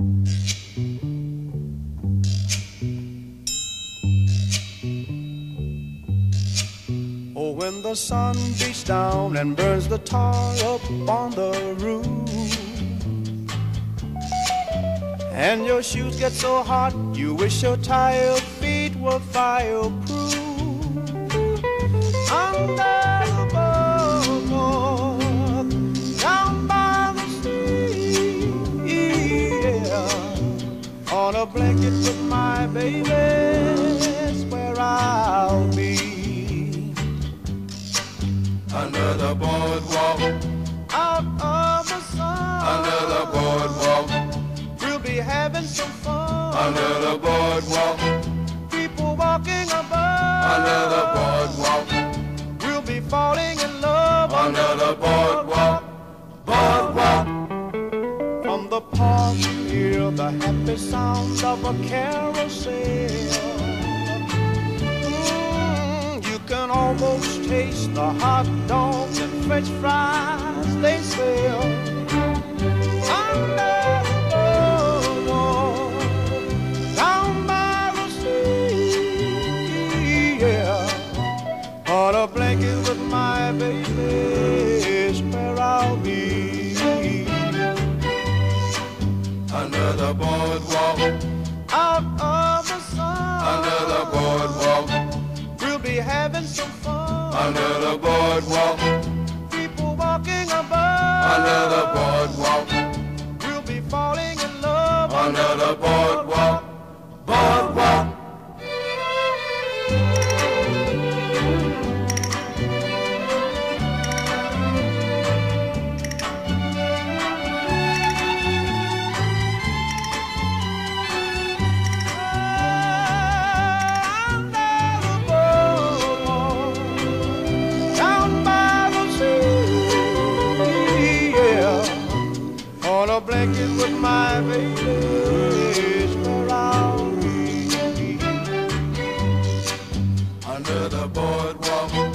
Oh, when the sun beats down and burns the tar up on the roof, and your shoes get so hot you wish your tired feet were fireproof. Under the boardwalk, down by the sea, yeah, on a blanket with my baby, that's where I'll be. Under the boardwalk, out of the sun, under the boardwalk, we'll be having some fun. Under the boardwalk, people walking above. Under the boardwalk, we'll be falling in love. Under the boardwalk, boardwalk. From the park you hear the happy sound of a carousel. You can almost taste the hot dogs and French fries they sell. Under the boardwalk, down by the sea, yeah, on a blanket with my baby is where I'll be. Under the boardwalk, out of the sun, under the boardwalk, we'll be having some fun. Under the boardwalk, people walking above. Under the boardwalk, we'll be falling in love. Under the boardwalk, boardwalk. A blanket with my baby is where I'll be. Under the boardwalk,